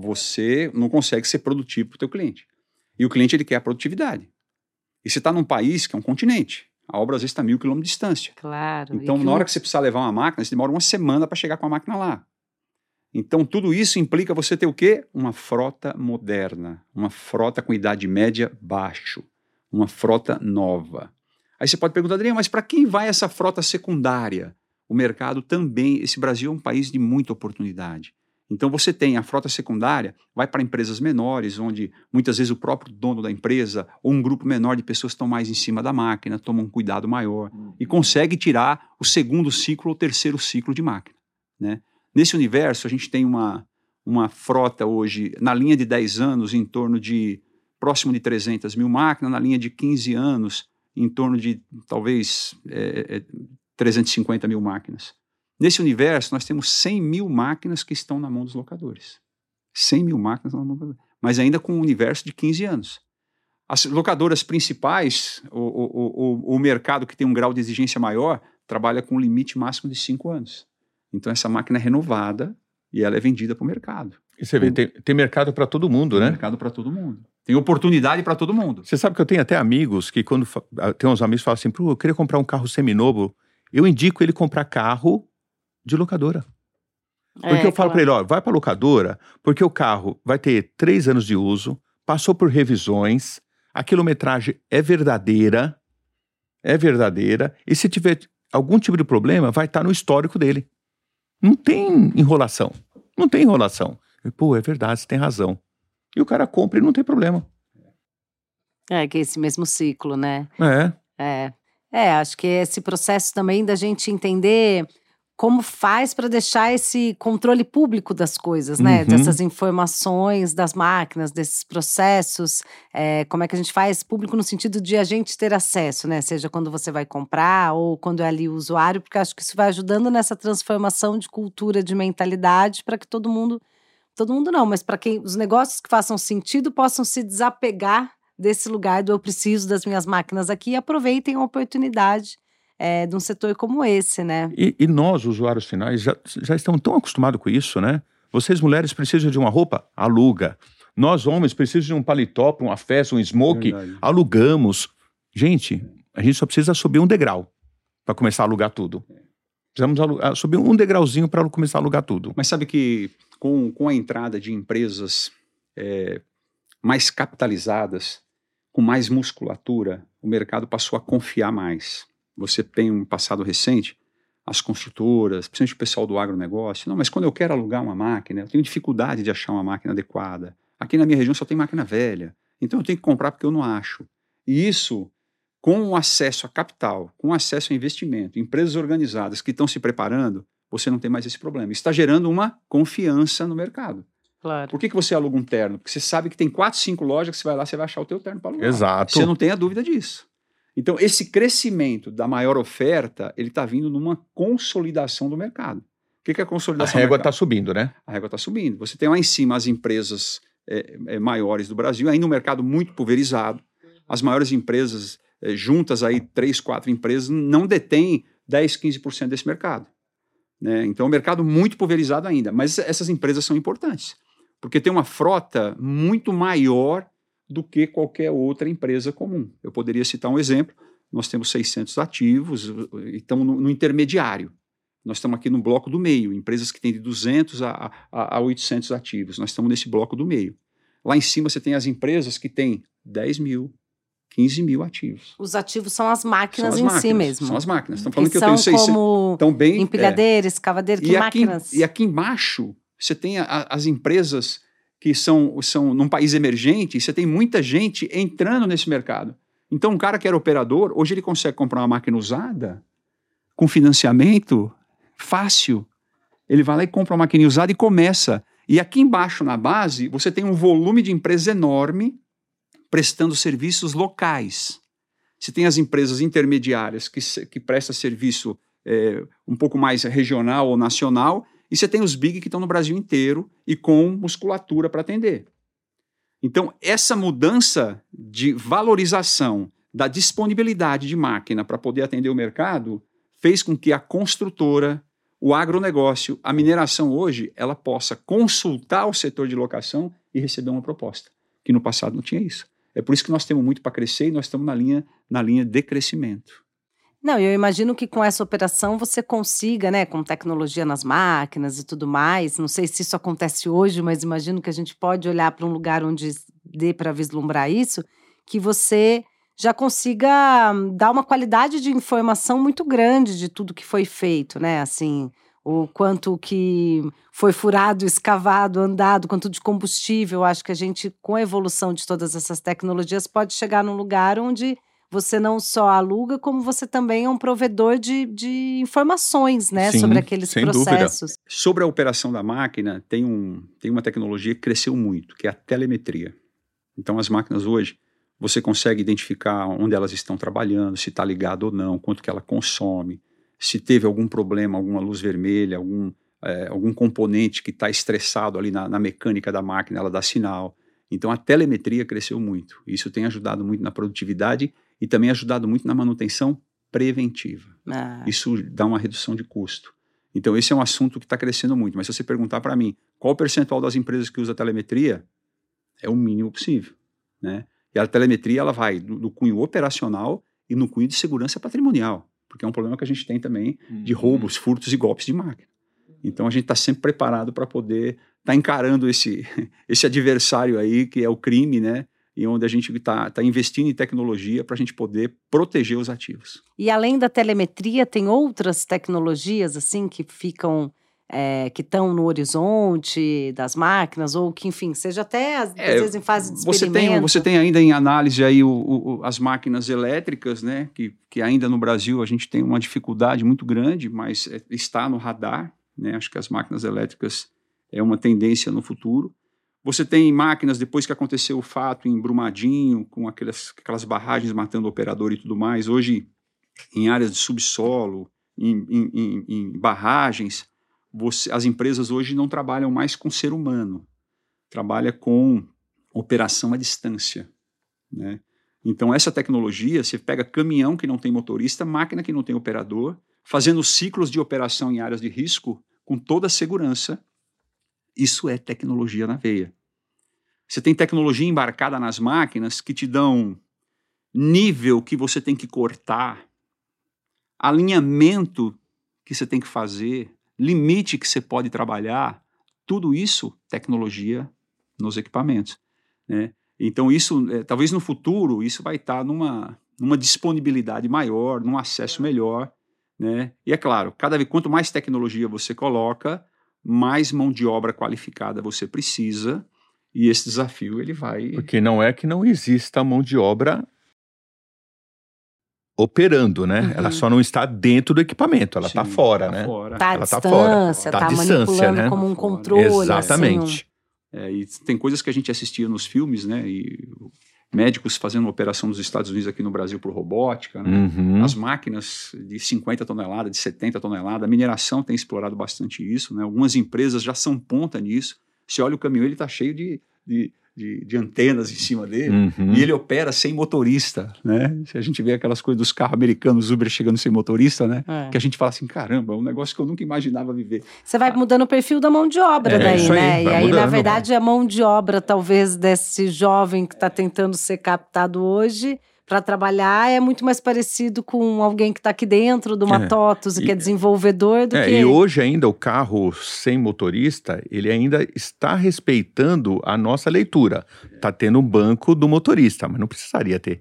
você não consegue ser produtivo para o teu cliente. E o cliente, ele quer a produtividade. E você está num país que é um continente. A obra, às vezes, está a mil quilômetros de distância. Claro. Então, na hora que você precisar levar uma máquina, você demora uma semana para chegar com a máquina lá. Então, tudo isso implica você ter o quê? Uma frota moderna. Uma frota com idade média baixo. Uma frota nova. Aí você pode perguntar, Adriano, mas para quem vai essa frota secundária? O mercado também, esse Brasil é um país de muita oportunidade. Então você tem a frota secundária, vai para empresas menores, onde muitas vezes o próprio dono da empresa ou um grupo menor de pessoas estão mais em cima da máquina, tomam um cuidado maior uhum. e consegue tirar o segundo ciclo ou terceiro ciclo de máquina, né? Nesse universo, a gente tem uma, uma frota hoje, na linha de dez anos, em torno de próximo de trezentas mil máquinas, na linha de quinze anos, em torno de talvez é, trezentas e cinquenta mil máquinas. Nesse universo, nós temos cem mil máquinas que estão na mão dos locadores. cem mil máquinas na mão dos locadores. Mas ainda com um universo de quinze anos. As locadoras principais, o, o, o, o mercado que tem um grau de exigência maior, trabalha com um limite máximo de cinco anos. Então, essa máquina é renovada e ela é vendida para o mercado. E você vê, tem, tem mercado para todo mundo, tem né? Tem mercado para todo mundo. Tem oportunidade para todo mundo. Você sabe que eu tenho até amigos que quando... Tem uns amigos que falam assim, eu queria comprar um carro seminovo. Eu indico ele comprar carro de locadora. Porque É, eu falo claro. para ele, ó, vai para locadora, porque o carro vai ter três anos de uso, passou por revisões, a quilometragem é verdadeira, é verdadeira, e se tiver algum tipo de problema, vai estar no histórico dele. Não tem enrolação, não tem enrolação. Eu, Pô, é verdade, você tem razão. E o cara compra e não tem problema. É, que é esse mesmo ciclo, né? É, É, é, acho que esse processo também da gente entender como faz para deixar esse controle público das coisas, né? Uhum. Dessas informações das máquinas, desses processos, é, como é que a gente faz público no sentido de a gente ter acesso, né? Seja quando você vai comprar ou quando é ali o usuário, porque acho que isso vai ajudando nessa transformação de cultura, de mentalidade, para que todo mundo, todo mundo não, mas para quem os negócios que façam sentido possam se desapegar desse lugar do eu preciso das minhas máquinas aqui e aproveitem a oportunidade é, de um setor como esse, né? E, e nós, usuários finais, já, já estamos tão acostumados com isso, né? Vocês, mulheres, precisam de uma roupa? Aluga. Nós, homens, precisamos de um paletó para uma festa, um smoke? Verdade. Alugamos. Gente, a gente só precisa subir um degrau para começar a alugar tudo. Precisamos alugar, subir um degrauzinho para começar a alugar tudo. Mas sabe que com, com a entrada de empresas é, mais capitalizadas, com mais musculatura, o mercado passou a confiar mais. Você tem um passado recente, as construtoras, principalmente o pessoal do agronegócio, não, mas quando eu quero alugar uma máquina, eu tenho dificuldade de achar uma máquina adequada. Aqui na minha região só tem máquina velha, então eu tenho que comprar porque eu não acho. E isso, com o acesso a capital, com o acesso a investimento, empresas organizadas que estão se preparando, você não tem mais esse problema. Isso está gerando uma confiança no mercado. Claro. Por que, que você aluga um terno? Porque você sabe que tem quatro, cinco lojas que você vai lá, você vai achar o teu terno para alugar. Exato. Você não tem a dúvida disso. Então, esse crescimento da maior oferta, ele está vindo numa consolidação do mercado. O que, que é a A consolidação do régua mercado? está subindo, né? A régua está subindo. Você tem lá em cima as empresas é, é, maiores do Brasil, ainda um mercado muito pulverizado. As maiores empresas, é, juntas aí, três, quatro empresas, não detêm dez, quinze por cento desse mercado. Né? Então, é um mercado muito pulverizado ainda. Mas essas empresas são importantes, porque tem uma frota muito maior do que qualquer outra empresa comum. Eu poderia citar um exemplo, nós temos seiscentos ativos e estamos no, no intermediário. Nós estamos aqui no bloco do meio, empresas que têm de duzentos a, a, a oitocentos ativos, nós estamos nesse bloco do meio. Lá em cima você tem as empresas que têm dez mil, quinze mil ativos. Os ativos são as máquinas São as em máquinas, si mesmo. São as máquinas. Estamos Que falando que eu são tenho seiscentos. como Então, bem, empilhadeira, escavadeira, que e aqui, máquinas. e aqui embaixo você tem a, a, as empresas que são, são num país emergente, e você tem muita gente entrando nesse mercado. Então, um cara que era operador, hoje ele consegue comprar uma máquina usada, com financiamento, fácil. Ele vai lá e compra uma máquina usada e começa. E aqui embaixo, na base, você tem um volume de empresas enorme prestando serviços locais. Você tem as empresas intermediárias que, que prestam serviço é, um pouco mais regional ou nacional, e você tem os big que estão no Brasil inteiro e com musculatura para atender. Então, essa mudança de valorização da disponibilidade de máquina para poder atender o mercado fez com que a construtora, o agronegócio, a mineração hoje, ela possa consultar o setor de locação e receber uma proposta, que no passado não tinha isso. É por isso que nós temos muito para crescer e nós estamos na linha, na linha de crescimento. Não, eu imagino que com essa operação você consiga, né, com tecnologia nas máquinas e tudo mais, não sei se isso acontece hoje, mas imagino que a gente pode olhar para um lugar onde dê para vislumbrar isso, que você já consiga dar uma qualidade de informação muito grande de tudo que foi feito, né, assim, o quanto que foi furado, escavado, andado, quanto de combustível. Acho que a gente, com a evolução de todas essas tecnologias, pode chegar num lugar onde você não só aluga, como você também é um provedor de, de informações, né, Sim, sobre aqueles sem processos. dúvida. Sobre a operação da máquina, tem, um, tem uma tecnologia que cresceu muito, que é a telemetria. Então, as máquinas hoje, você consegue identificar onde elas estão trabalhando, se está ligado ou não, quanto que ela consome, se teve algum problema, alguma luz vermelha, algum, é, algum componente que está estressado ali na, na mecânica da máquina, ela dá sinal. Então, a telemetria cresceu muito. Isso tem ajudado muito na produtividade e também ajudado muito na manutenção preventiva. Ah. Isso dá uma redução de custo. Então, esse é um assunto que está crescendo muito. Mas se você perguntar para mim qual o percentual das empresas que usa telemetria, é o mínimo possível, né? E a telemetria ela vai do, do cunho operacional e no cunho de segurança patrimonial, porque é um problema que a gente tem também de roubos, furtos e golpes de máquina. Então a gente está sempre preparado para poder estar tá encarando esse, esse adversário aí, que é o crime, né? E onde a gente está tá investindo em tecnologia para a gente poder proteger os ativos. E além da telemetria, tem outras tecnologias assim que ficam, é, que estão no horizonte das máquinas, ou que, enfim, seja até às É, vezes em fase de você experimento. tem, você tem ainda em análise aí o, o, as máquinas elétricas, né? Que, que ainda no Brasil a gente tem uma dificuldade muito grande, mas é, está no radar, né? Acho que as máquinas elétricas é uma tendência no futuro. Você tem máquinas, depois que aconteceu o fato em Brumadinho, com aquelas, aquelas barragens matando o operador e tudo mais, hoje em áreas de subsolo, em, em, em, em barragens, você, as empresas hoje não trabalham mais com ser humano, trabalham com operação à distância, né? Então essa tecnologia, você pega caminhão que não tem motorista, máquina que não tem operador, fazendo ciclos de operação em áreas de risco com toda a segurança. Isso é tecnologia na veia. Você tem tecnologia embarcada nas máquinas que te dão nível que você tem que cortar, alinhamento que você tem que fazer, limite que você pode trabalhar, tudo isso, tecnologia nos equipamentos, né? Então isso, é, talvez no futuro, isso vai estar numa, numa disponibilidade maior, num acesso melhor, né? E é claro, cada vez, quanto mais tecnologia você coloca, mais mão de obra qualificada você precisa, e esse desafio ele vai... Porque não é que não exista mão de obra operando, né? Uhum. Ela só não está dentro do equipamento, ela está fora, tá né? fora. Tá à Ela tá distância, fora. tá, Tá à manipulando distância, né? como um Tá fora. controle. Exatamente. Assim, um... É, e tem coisas que a gente assistia nos filmes, né? E médicos fazendo uma operação nos Estados Unidos aqui no Brasil por robótica, né? Uhum. As máquinas de cinquenta toneladas, de setenta toneladas, a mineração tem explorado bastante isso, né? Algumas empresas já são ponta nisso. Você olha o caminhão, ele está cheio de, de, de, de antenas em cima dele, Uhum. e ele opera sem motorista, né? Se a gente vê aquelas coisas dos carros americanos, Uber chegando sem motorista, né? É. Que a gente fala assim, caramba, é um negócio que eu nunca imaginava viver. Você vai mudando o perfil da mão de obra É, daí, isso aí, né? E vai aí, na mudando. verdade, a mão de obra, talvez, desse jovem que está tentando ser captado hoje para trabalhar é muito mais parecido com alguém que está aqui dentro de uma É. TOTUS e que E- é desenvolvedor do É, que... e hoje ainda o carro sem motorista, ele ainda está respeitando a nossa leitura. Está tendo um banco do motorista, mas não precisaria ter.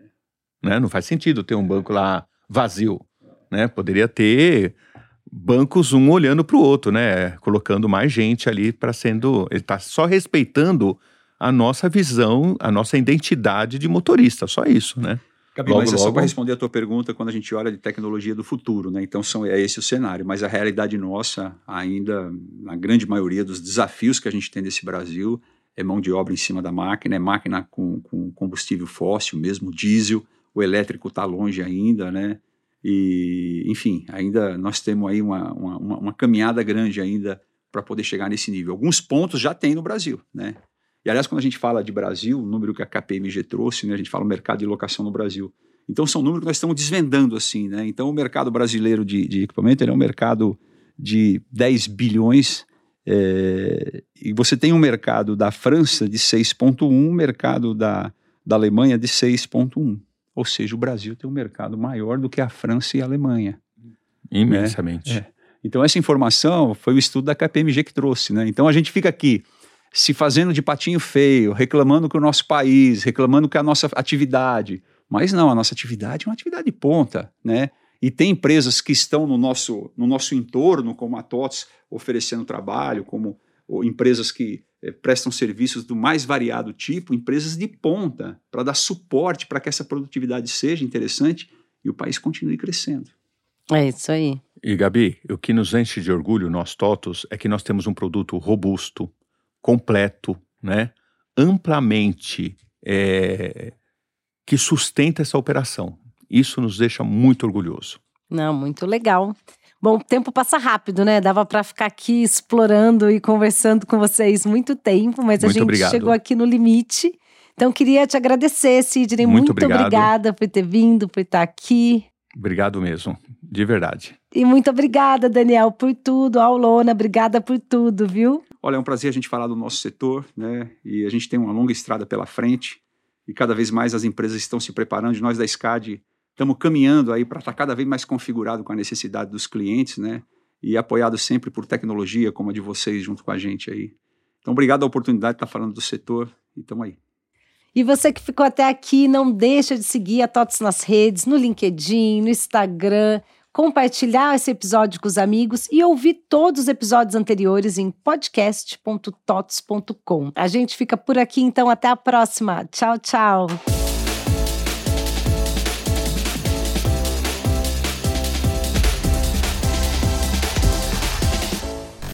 Né? Não faz sentido ter um banco lá vazio. Né? Poderia ter bancos um olhando para o outro, né? Colocando mais gente ali para sendo... Ele está só respeitando a nossa visão, a nossa identidade de motorista, só isso, né? Gabi, Logo, mas é só logo- para responder a tua pergunta, quando a gente olha de tecnologia do futuro, né? Então são, é esse o cenário, mas a realidade nossa, ainda, na grande maioria dos desafios que a gente tem nesse Brasil, é mão de obra em cima da máquina, é máquina com, com combustível fóssil mesmo, diesel, o elétrico está longe ainda, né? E, enfim, ainda nós temos aí uma, uma, uma, uma caminhada grande ainda para poder chegar nesse nível. Alguns pontos já tem no Brasil, né? E, aliás, quando a gente fala de Brasil, o número que a K P M G trouxe, né, a gente fala o mercado de locação no Brasil. Então, são números que nós estamos desvendando, assim, né? Então, o mercado brasileiro de, de equipamento, ele é um mercado de dez bilhões, é, e você tem um mercado da França de seis vírgula um, mercado da, da Alemanha de seis vírgula um. Ou seja, o Brasil tem um mercado maior do que a França e a Alemanha. Imensamente. É. Então, essa informação foi o estudo da K P M G que trouxe, né? Então, a gente fica aqui se fazendo de patinho feio, reclamando que o nosso país, reclamando que a nossa atividade... Mas não, a nossa atividade é uma atividade de ponta, né? E tem empresas que estão no nosso, no nosso entorno, como a TOTUS, oferecendo trabalho, como ou empresas que eh, prestam serviços do mais variado tipo, empresas de ponta, para dar suporte para que essa produtividade seja interessante e o país continue crescendo. É isso aí. E, Gabi, o que nos enche de orgulho, nós TOTUS, é que nós temos um produto robusto, completo, né? Amplamente é, que sustenta essa operação. Isso nos deixa muito orgulhoso. Não, muito legal. Bom, o tempo passa rápido, né? Dava para ficar aqui explorando e conversando com vocês muito tempo, mas a Muito gente obrigado. chegou aqui no limite. Então, queria te agradecer, Sidney. Muito Muito, obrigado. obrigada por ter vindo, por estar aqui. Obrigado mesmo, de verdade. E muito obrigada, Daniel, por tudo. Aulona, obrigada por tudo, viu? Olha, é um prazer a gente falar do nosso setor, né? E a gente tem uma longa estrada pela frente e cada vez mais as empresas estão se preparando. E nós da SCAD estamos caminhando aí para estar cada vez mais configurado com a necessidade dos clientes, né? e apoiado sempre por tecnologia como a de vocês junto com a gente aí. Então, obrigado a oportunidade de estar falando do setor e estamos aí. E você que ficou até aqui, não deixa de seguir a TOTS nas redes, no LinkedIn, no Instagram, compartilhar esse episódio com os amigos e ouvir todos os episódios anteriores em podcast ponto tots ponto com. A gente fica por aqui, então até a próxima. Tchau, tchau.